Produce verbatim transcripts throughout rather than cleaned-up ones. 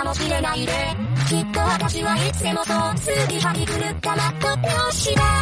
もしれないで、きっと私はいつでもそう数奇張り狂ったマット拍子だ。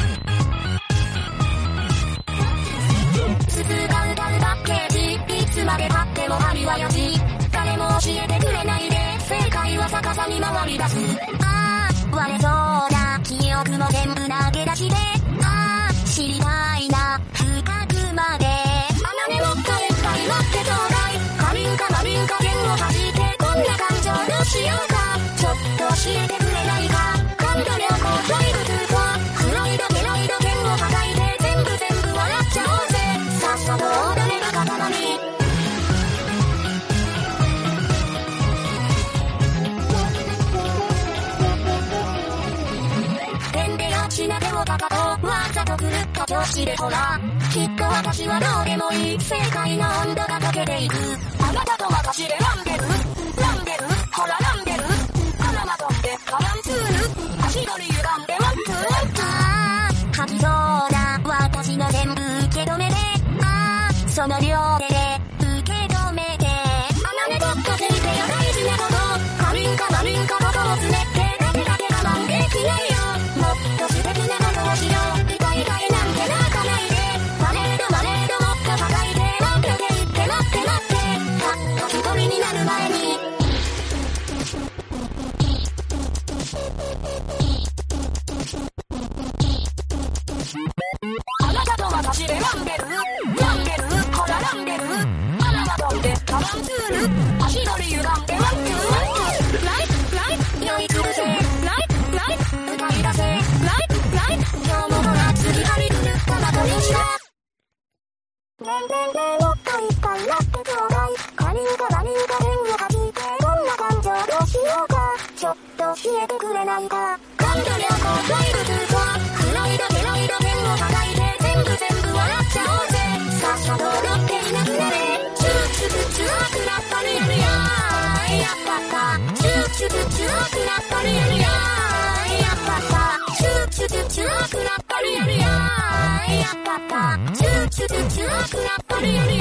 筒が歌うパッケージ、いつまで経っても針はよじ、誰も教えてくれないで、正解は逆さに回り出す。ああ、割れそうな記憶も全部投げ出して、ああ、知りたいな、深くまで。あなねもっかいっぱい待ってちょうだい。カリンカマリン加減を弾いて、こんな感情どうしようか。ちょっと教えてくれないか。感度良好ドリブルと、フロイドケロイド剣を叩いて、全部全部笑っちゃおうぜ。さっさと踊れなかったのに。しな手をかかと、わざと狂った調子でほら、きっと私はどうでもいい、正解の温度が溶けていく。あなたと私でランデルランデルほらランデルパナマ飛んでカランツール、足取り歪んでワンツーワンツー。ああ、吐きそうな私の全部受け止めて、ああ、その両手で受け止めて、あなねとっと聞いてよ大事なこと、カリンカマリンカことをつねって、だけだけ我慢できないよ。もっと素敵なことをしよう。痛い痛いなんて泣かないで。マレードマレードもっと叩いて。待ってて言って待って待って。たった一人になる前に。あなたと私でランデルランデルほらランデルパナマ飛んでカランツール、足取り歪んでワンツーワンツー。ライトライト酔いつぶせ。ライトライト歌い出せ。ライトライト今日もほら次張り狂ったまとにした。ねんねんねんもっといっぱいやってちょうだい。カリンカマリンカ剣を弾いて、こんな感情どうしようか。ちょっと教えてくれないか。感度良好ドリブルと、フロイドケロイド剣を叩いて、全部全部笑っちゃおうぜ。さっさと踊っていなくなれ。チューチュチュチュークラッパリアリアーやったった。チューチュチュチュークラッパリアリアーやったった。チューチュチュチュークラッパリアリアーやったった。チューチュチュチュークラッパリアリアー